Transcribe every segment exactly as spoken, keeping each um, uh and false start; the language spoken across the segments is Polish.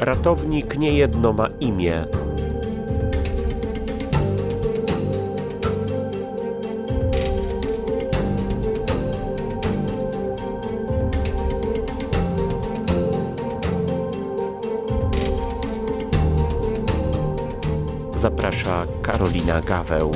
Ratownik niejedno ma imię. Zaprasza Karolina Gaweł.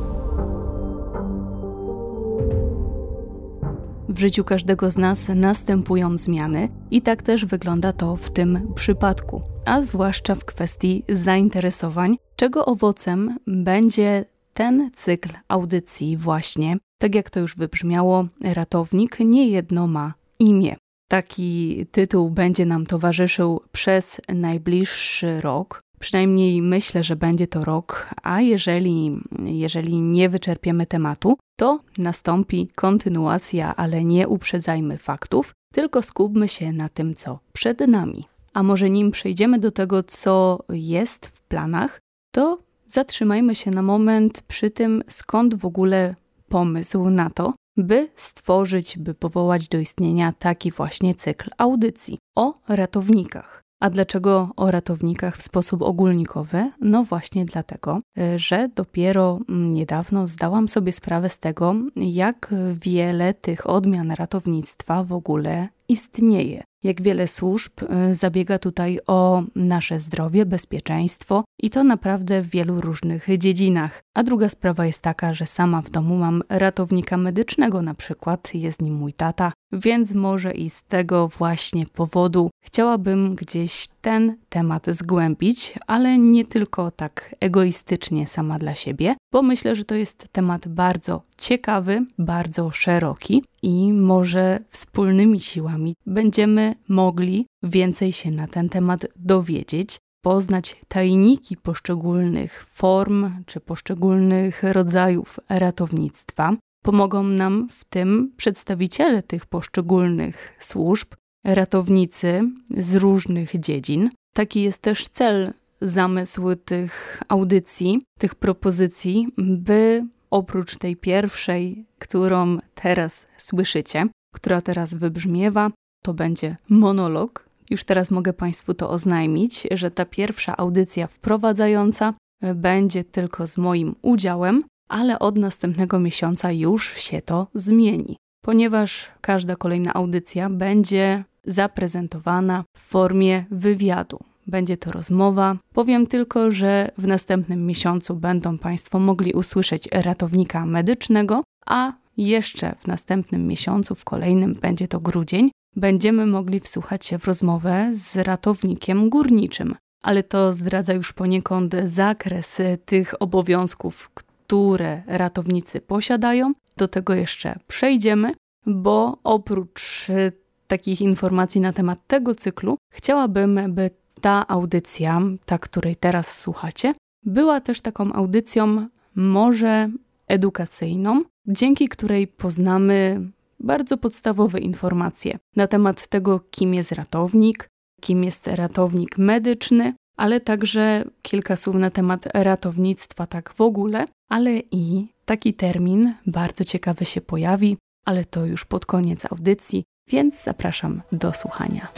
W życiu każdego z nas następują zmiany i tak też wygląda to w tym przypadku, a zwłaszcza w kwestii zainteresowań, czego owocem będzie ten cykl audycji właśnie. Tak jak to już wybrzmiało, ratownik niejedno ma imię. Taki tytuł będzie nam towarzyszył przez najbliższy rok. Przynajmniej myślę, że będzie to rok, a jeżeli, jeżeli nie wyczerpiemy tematu, to nastąpi kontynuacja, ale nie uprzedzajmy faktów, tylko skupmy się na tym, co przed nami. A może nim przejdziemy do tego, co jest w planach, to zatrzymajmy się na moment przy tym, skąd w ogóle pomysł na to, by stworzyć, by powołać do istnienia taki właśnie cykl audycji o ratownikach. A dlaczego o ratownikach w sposób ogólnikowy? No właśnie dlatego, że dopiero niedawno zdałam sobie sprawę z tego, jak wiele tych odmian ratownictwa w ogóle istnieje. Jak wiele służb zabiega tutaj o nasze zdrowie, bezpieczeństwo i to naprawdę w wielu różnych dziedzinach. A druga sprawa jest taka, że sama w domu mam ratownika medycznego na przykład, jest nim mój tata, więc może i z tego właśnie powodu chciałabym gdzieś ten temat zgłębić, ale nie tylko tak egoistycznie sama dla siebie, bo myślę, że to jest temat bardzo ciekawy, bardzo szeroki i może wspólnymi siłami będziemy mogli więcej się na ten temat dowiedzieć, poznać tajniki poszczególnych form czy poszczególnych rodzajów ratownictwa. Pomogą nam w tym przedstawiciele tych poszczególnych służb, ratownicy z różnych dziedzin. Taki jest też cel, zamysł tych audycji, tych propozycji, by oprócz tej pierwszej, którą teraz słyszycie, która teraz wybrzmiewa, to będzie monolog. Już teraz mogę Państwu to oznajmić, że ta pierwsza audycja wprowadzająca będzie tylko z moim udziałem, ale od następnego miesiąca już się to zmieni, ponieważ każda kolejna audycja będzie zaprezentowana w formie wywiadu. Będzie to rozmowa. Powiem tylko, że w następnym miesiącu będą Państwo mogli usłyszeć ratownika medycznego, a jeszcze w następnym miesiącu, w kolejnym, będzie to grudzień, będziemy mogli wsłuchać się w rozmowę z ratownikiem górniczym. Ale to zdradza już poniekąd zakres tych obowiązków, które ratownicy posiadają. Do tego jeszcze przejdziemy, bo oprócz takich informacji na temat tego cyklu, chciałabym, by ta audycja, ta, której teraz słuchacie, była też taką audycją może edukacyjną, dzięki której poznamy bardzo podstawowe informacje na temat tego, kim jest ratownik, kim jest ratownik medyczny, ale także kilka słów na temat ratownictwa tak w ogóle, ale i taki termin bardzo ciekawy się pojawi, ale to już pod koniec audycji, więc zapraszam do słuchania.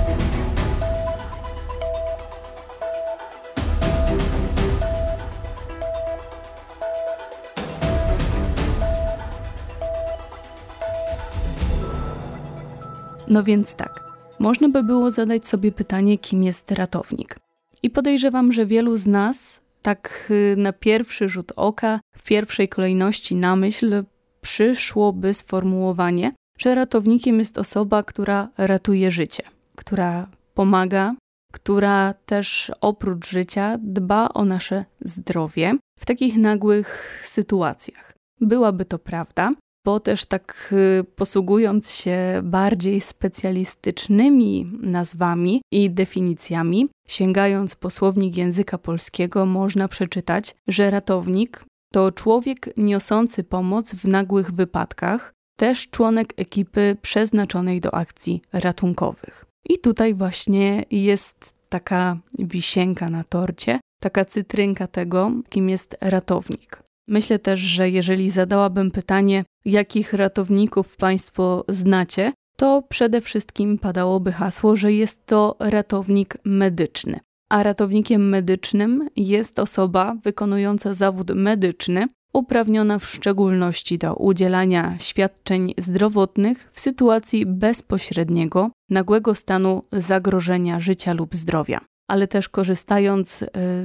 No więc tak, można by było zadać sobie pytanie, kim jest ratownik. I podejrzewam, że wielu z nas tak na pierwszy rzut oka, w pierwszej kolejności na myśl przyszłoby sformułowanie, że ratownikiem jest osoba, która ratuje życie, która pomaga, która też oprócz życia dba o nasze zdrowie w takich nagłych sytuacjach. Byłaby to prawda, bo też tak posługując się bardziej specjalistycznymi nazwami i definicjami, sięgając po słownik języka polskiego, można przeczytać, że ratownik to człowiek niosący pomoc w nagłych wypadkach, też członek ekipy przeznaczonej do akcji ratunkowych. I tutaj właśnie jest taka wisienka na torcie, taka cytrynka tego, kim jest ratownik. Myślę też, że jeżeli zadałabym pytanie, jakich ratowników Państwo znacie, to przede wszystkim padałoby hasło, że jest to ratownik medyczny. A ratownikiem medycznym jest osoba wykonująca zawód medyczny, uprawniona w szczególności do udzielania świadczeń zdrowotnych w sytuacji bezpośredniego, nagłego stanu zagrożenia życia lub zdrowia. Ale też korzystając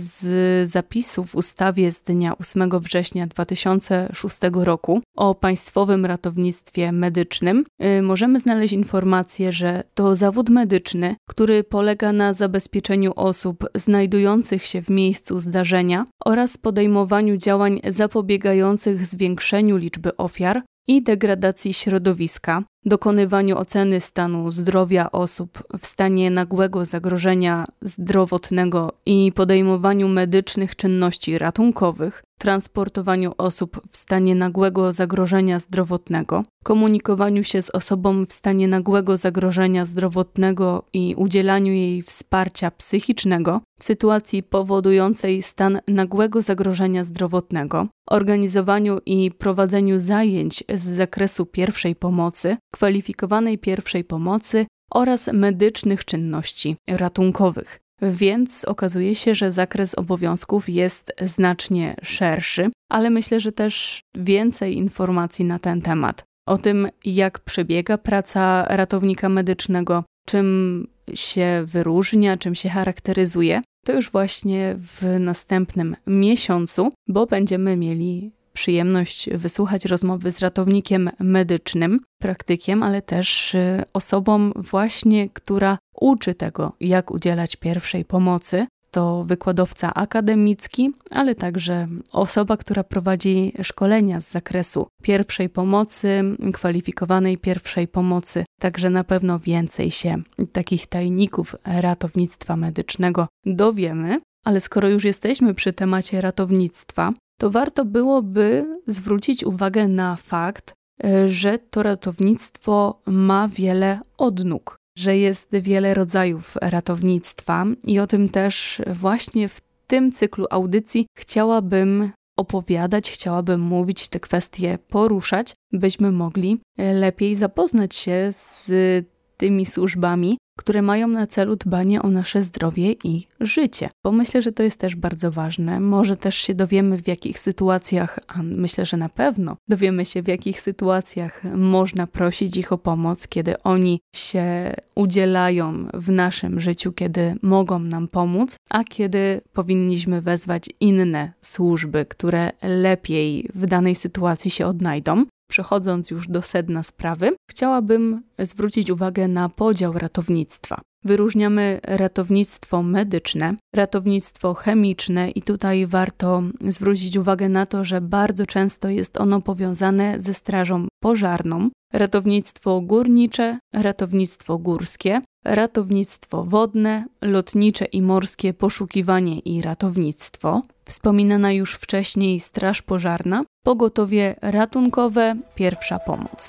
z zapisów w ustawie z dnia ósmego września dwa tysiące szóstego roku o Państwowym Ratownictwie Medycznym, możemy znaleźć informację, że to zawód medyczny, który polega na zabezpieczeniu osób znajdujących się w miejscu zdarzenia oraz podejmowaniu działań zapobiegających zwiększeniu liczby ofiar i degradacji środowiska, dokonywaniu oceny stanu zdrowia osób w stanie nagłego zagrożenia zdrowotnego i podejmowaniu medycznych czynności ratunkowych, transportowaniu osób w stanie nagłego zagrożenia zdrowotnego, komunikowaniu się z osobą w stanie nagłego zagrożenia zdrowotnego i udzielaniu jej wsparcia psychicznego w sytuacji powodującej stan nagłego zagrożenia zdrowotnego, organizowaniu i prowadzeniu zajęć z zakresu pierwszej pomocy, kwalifikowanej pierwszej pomocy oraz medycznych czynności ratunkowych. Więc okazuje się, że zakres obowiązków jest znacznie szerszy, ale myślę, że też więcej informacji na ten temat. O tym, jak przebiega praca ratownika medycznego, czym się wyróżnia, czym się charakteryzuje, to już właśnie w następnym miesiącu, bo będziemy mieli przyjemność wysłuchać rozmowy z ratownikiem medycznym, praktykiem, ale też osobą właśnie, która uczy tego, jak udzielać pierwszej pomocy. To wykładowca akademicki, ale także osoba, która prowadzi szkolenia z zakresu pierwszej pomocy, kwalifikowanej pierwszej pomocy. Także na pewno więcej się takich tajników ratownictwa medycznego dowiemy. Ale skoro już jesteśmy przy temacie ratownictwa, to warto byłoby zwrócić uwagę na fakt, że to ratownictwo ma wiele odnóg, że jest wiele rodzajów ratownictwa i o tym też właśnie w tym cyklu audycji chciałabym opowiadać, chciałabym mówić, te kwestie poruszać, byśmy mogli lepiej zapoznać się z tymi służbami, które mają na celu dbanie o nasze zdrowie i życie. Bo myślę, że to jest też bardzo ważne. Może też się dowiemy, w jakich sytuacjach, a myślę, że na pewno dowiemy się, w jakich sytuacjach można prosić ich o pomoc, kiedy oni się udzielają w naszym życiu, kiedy mogą nam pomóc, a kiedy powinniśmy wezwać inne służby, które lepiej w danej sytuacji się odnajdą. Przechodząc już do sedna sprawy, chciałabym zwrócić uwagę na podział ratownictwa. Wyróżniamy ratownictwo medyczne, ratownictwo chemiczne i tutaj warto zwrócić uwagę na to, że bardzo często jest ono powiązane ze strażą pożarną, ratownictwo górnicze, ratownictwo górskie, ratownictwo wodne, lotnicze i morskie poszukiwanie i ratownictwo, wspominana już wcześniej straż pożarna, pogotowie ratunkowe, pierwsza pomoc.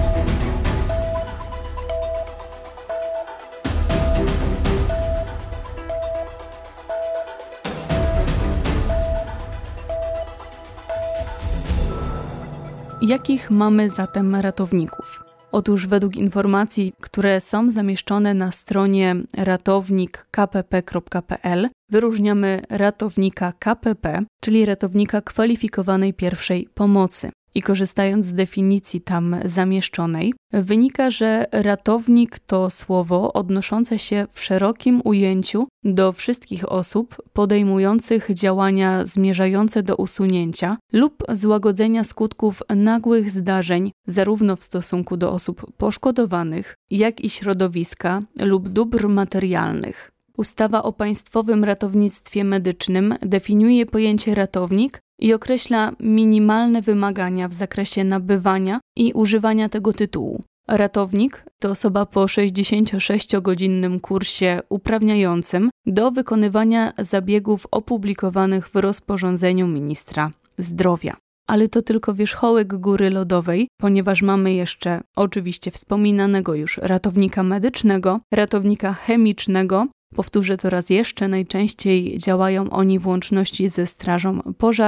Jakich mamy zatem ratowników? Otóż według informacji, które są zamieszczone na stronie ratownik k p p kropka p l, wyróżniamy ratownika K P P, czyli ratownika kwalifikowanej pierwszej pomocy. I korzystając z definicji tam zamieszczonej, wynika, że ratownik to słowo odnoszące się w szerokim ujęciu do wszystkich osób podejmujących działania zmierzające do usunięcia lub złagodzenia skutków nagłych zdarzeń zarówno w stosunku do osób poszkodowanych, jak i środowiska lub dóbr materialnych. Ustawa o Państwowym Ratownictwie Medycznym definiuje pojęcie ratownik i określa minimalne wymagania w zakresie nabywania i używania tego tytułu. Ratownik to osoba po sześćdziesięciosześciogodzinnym kursie uprawniającym do wykonywania zabiegów opublikowanych w rozporządzeniu ministra zdrowia. Ale to tylko wierzchołek góry lodowej, ponieważ mamy jeszcze oczywiście wspominanego już ratownika medycznego, ratownika chemicznego. Powtórzę to raz jeszcze, najczęściej działają oni w łączności ze strażą pożarną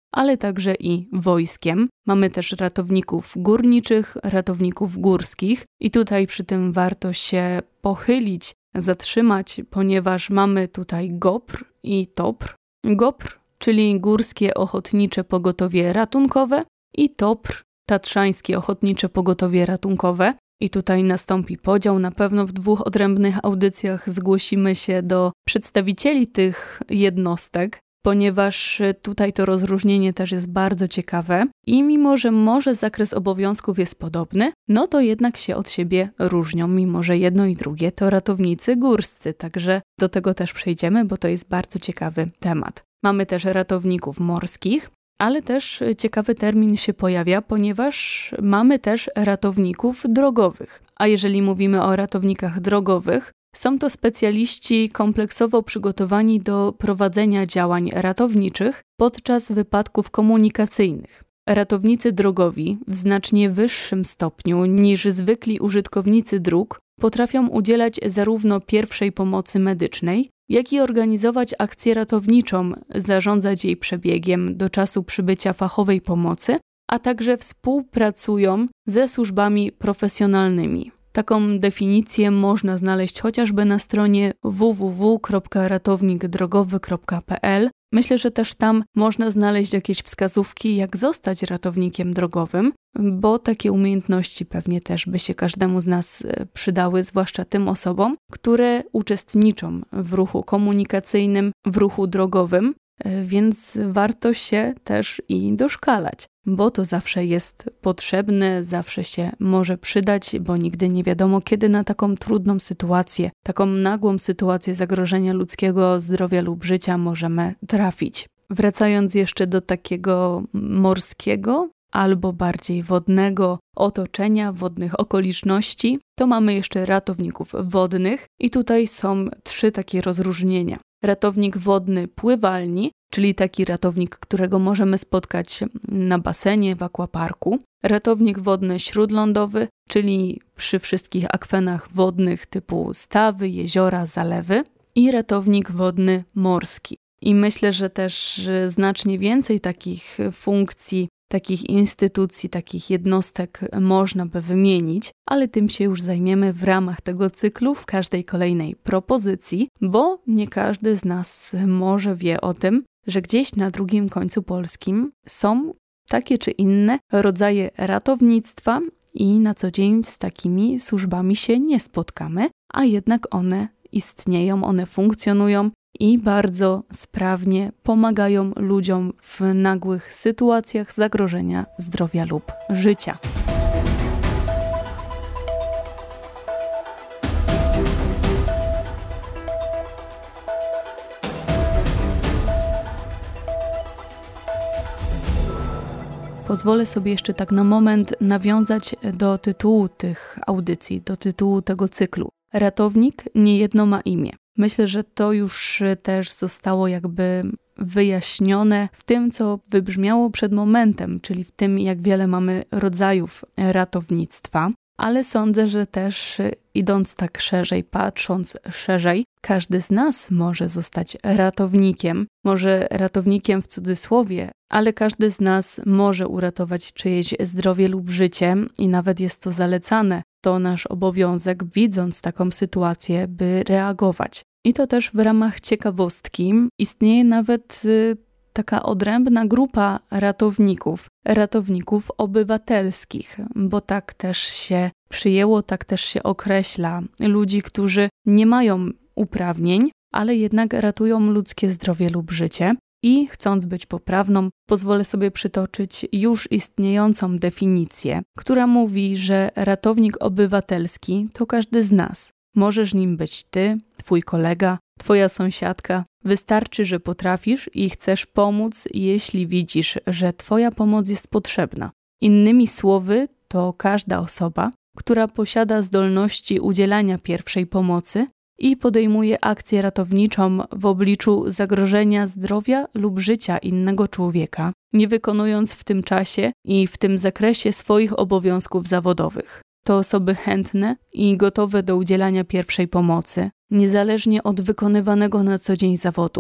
ale także i wojskiem. Mamy też ratowników górniczych, ratowników górskich i tutaj przy tym warto się pochylić, zatrzymać, ponieważ mamy tutaj GOPR i TOPR. GOPR, czyli Górskie Ochotnicze Pogotowie Ratunkowe i TOPR, Tatrzańskie Ochotnicze Pogotowie Ratunkowe. I tutaj nastąpi podział. Na pewno w dwóch odrębnych audycjach zgłosimy się do przedstawicieli tych jednostek, ponieważ tutaj to rozróżnienie też jest bardzo ciekawe i mimo, że może zakres obowiązków jest podobny, no to jednak się od siebie różnią, mimo że jedno i drugie to ratownicy górscy, także do tego też przejdziemy, bo to jest bardzo ciekawy temat. Mamy też ratowników morskich, ale też ciekawy termin się pojawia, ponieważ mamy też ratowników drogowych. A jeżeli mówimy o ratownikach drogowych, są to specjaliści kompleksowo przygotowani do prowadzenia działań ratowniczych podczas wypadków komunikacyjnych. Ratownicy drogowi w znacznie wyższym stopniu niż zwykli użytkownicy dróg potrafią udzielać zarówno pierwszej pomocy medycznej, jak i organizować akcję ratowniczą, zarządzać jej przebiegiem do czasu przybycia fachowej pomocy, a także współpracują ze służbami profesjonalnymi. Taką definicję można znaleźć chociażby na stronie w w w kropka ratownik drogowy kropka p l. Myślę, że też tam można znaleźć jakieś wskazówki, jak zostać ratownikiem drogowym, bo takie umiejętności pewnie też by się każdemu z nas przydały, zwłaszcza tym osobom, które uczestniczą w ruchu komunikacyjnym, w ruchu drogowym, więc warto się też i doszkalać, bo to zawsze jest potrzebne, zawsze się może przydać, bo nigdy nie wiadomo, kiedy na taką trudną sytuację, taką nagłą sytuację zagrożenia ludzkiego zdrowia lub życia możemy trafić. Wracając jeszcze do takiego morskiego albo bardziej wodnego otoczenia, wodnych okoliczności, to mamy jeszcze ratowników wodnych i tutaj są trzy takie rozróżnienia. Ratownik wodny pływalni, czyli taki ratownik, którego możemy spotkać na basenie, w aquaparku. Ratownik wodny śródlądowy, czyli przy wszystkich akwenach wodnych typu stawy, jeziora, zalewy. I ratownik wodny morski. I myślę, że też znacznie więcej takich funkcji, takich instytucji, takich jednostek można by wymienić, ale tym się już zajmiemy w ramach tego cyklu w każdej kolejnej propozycji, bo nie każdy z nas może wie o tym, że gdzieś na drugim końcu polskim są takie czy inne rodzaje ratownictwa i na co dzień z takimi służbami się nie spotkamy, a jednak one istnieją, one funkcjonują i bardzo sprawnie pomagają ludziom w nagłych sytuacjach zagrożenia zdrowia lub życia. Pozwolę sobie jeszcze tak na moment nawiązać do tytułu tych audycji, do tytułu tego cyklu. Ratownik niejedno ma imię. Myślę, że to już też zostało jakby wyjaśnione w tym, co wybrzmiało przed momentem, czyli w tym, jak wiele mamy rodzajów ratownictwa, ale sądzę, że też idąc tak szerzej, patrząc szerzej, każdy z nas może zostać ratownikiem, może ratownikiem w cudzysłowie, ale każdy z nas może uratować czyjeś zdrowie lub życie i nawet jest to zalecane. To nasz obowiązek, widząc taką sytuację, by reagować. I to też w ramach ciekawostki istnieje nawet y, taka odrębna grupa ratowników, ratowników obywatelskich, bo tak też się przyjęło, tak też się określa ludzi, którzy nie mają uprawnień, ale jednak ratują ludzkie zdrowie lub życie. I chcąc być poprawną, pozwolę sobie przytoczyć już istniejącą definicję, która mówi, że ratownik obywatelski to każdy z nas. Możesz nim być ty, twój kolega, twoja sąsiadka. Wystarczy, że potrafisz i chcesz pomóc, jeśli widzisz, że twoja pomoc jest potrzebna. Innymi słowy, to każda osoba, która posiada zdolności udzielania pierwszej pomocy i podejmuje akcję ratowniczą w obliczu zagrożenia zdrowia lub życia innego człowieka, nie wykonując w tym czasie i w tym zakresie swoich obowiązków zawodowych. To osoby chętne i gotowe do udzielania pierwszej pomocy, niezależnie od wykonywanego na co dzień zawodu.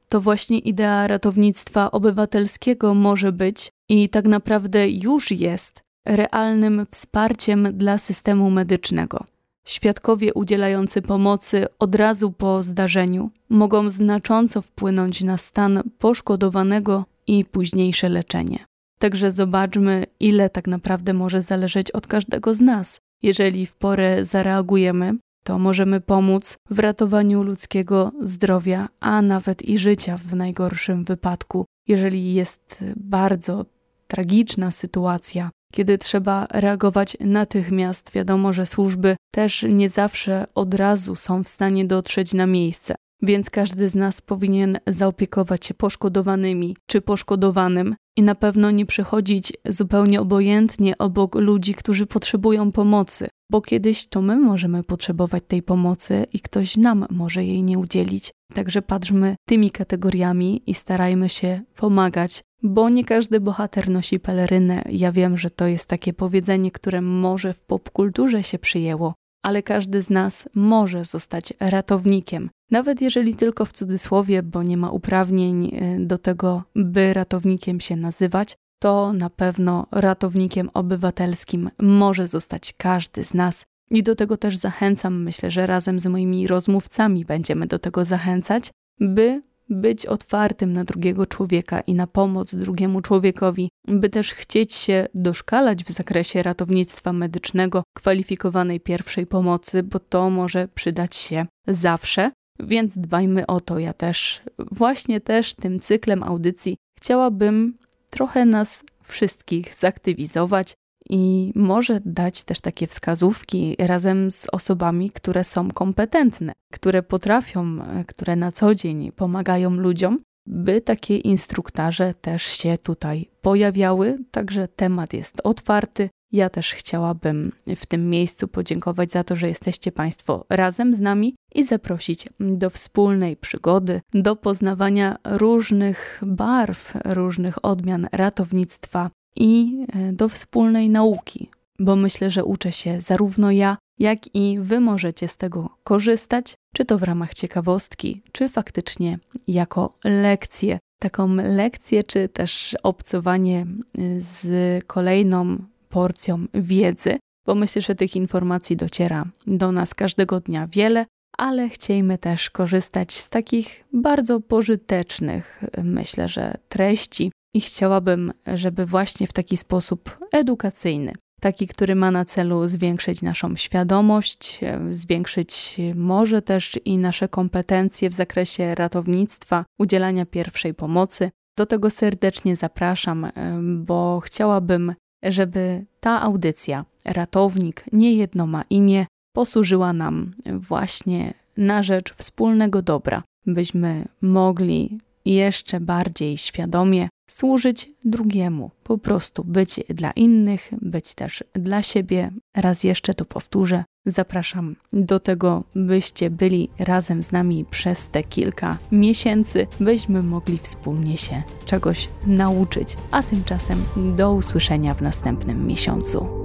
to właśnie idea ratownictwa obywatelskiego może być i tak naprawdę już jest realnym wsparciem dla systemu medycznego. Świadkowie udzielający pomocy od razu po zdarzeniu mogą znacząco wpłynąć na stan poszkodowanego i późniejsze leczenie. Także zobaczmy, ile tak naprawdę może zależeć od każdego z nas. Jeżeli w porę zareagujemy, to możemy pomóc w ratowaniu ludzkiego zdrowia, a nawet i życia w najgorszym wypadku. Jeżeli jest bardzo tragiczna sytuacja, kiedy trzeba reagować natychmiast, wiadomo, że służby też nie zawsze od razu są w stanie dotrzeć na miejsce. Więc każdy z nas powinien zaopiekować się poszkodowanymi czy poszkodowanym i na pewno nie przechodzić zupełnie obojętnie obok ludzi, którzy potrzebują pomocy, bo kiedyś to my możemy potrzebować tej pomocy i ktoś nam może jej nie udzielić. Także patrzmy tymi kategoriami i starajmy się pomagać, bo nie każdy bohater nosi pelerynę. Ja wiem, że to jest takie powiedzenie, które może w popkulturze się przyjęło, ale każdy z nas może zostać ratownikiem. Nawet jeżeli tylko w cudzysłowie, bo nie ma uprawnień do tego, by ratownikiem się nazywać, to na pewno ratownikiem obywatelskim może zostać każdy z nas. I do tego też zachęcam, myślę, że razem z moimi rozmówcami będziemy do tego zachęcać, by być otwartym na drugiego człowieka i na pomoc drugiemu człowiekowi, by też chcieć się doszkalać w zakresie ratownictwa medycznego, kwalifikowanej pierwszej pomocy, bo to może przydać się zawsze, więc dbajmy o to. Ja też, właśnie też tym cyklem audycji chciałabym trochę nas wszystkich zaktywizować i może dać też takie wskazówki razem z osobami, które są kompetentne, które potrafią, które na co dzień pomagają ludziom, by takie instruktarze też się tutaj pojawiały. Także temat jest otwarty. Ja też chciałabym w tym miejscu podziękować za to, że jesteście Państwo razem z nami i zaprosić do wspólnej przygody, do poznawania różnych barw, różnych odmian ratownictwa i do wspólnej nauki, bo myślę, że uczę się zarówno ja, jak i Wy możecie z tego korzystać, czy to w ramach ciekawostki, czy faktycznie jako lekcję. Taką lekcję, czy też obcowanie z kolejną porcją wiedzy, bo myślę, że tych informacji dociera do nas każdego dnia wiele, ale chciejmy też korzystać z takich bardzo pożytecznych, myślę, że treści i chciałabym, żeby właśnie w taki sposób edukacyjny, taki, który ma na celu zwiększyć naszą świadomość, zwiększyć może też i nasze kompetencje w zakresie ratownictwa, udzielania pierwszej pomocy. Do tego serdecznie zapraszam, bo chciałabym, żeby ta audycja Ratownik niejedno ma imię posłużyła nam właśnie na rzecz wspólnego dobra, byśmy mogli jeszcze bardziej świadomie służyć drugiemu, po prostu być dla innych, być też dla siebie. Raz jeszcze to powtórzę. Zapraszam do tego, byście byli razem z nami przez te kilka miesięcy, byśmy mogli wspólnie się czegoś nauczyć. A tymczasem do usłyszenia w następnym miesiącu.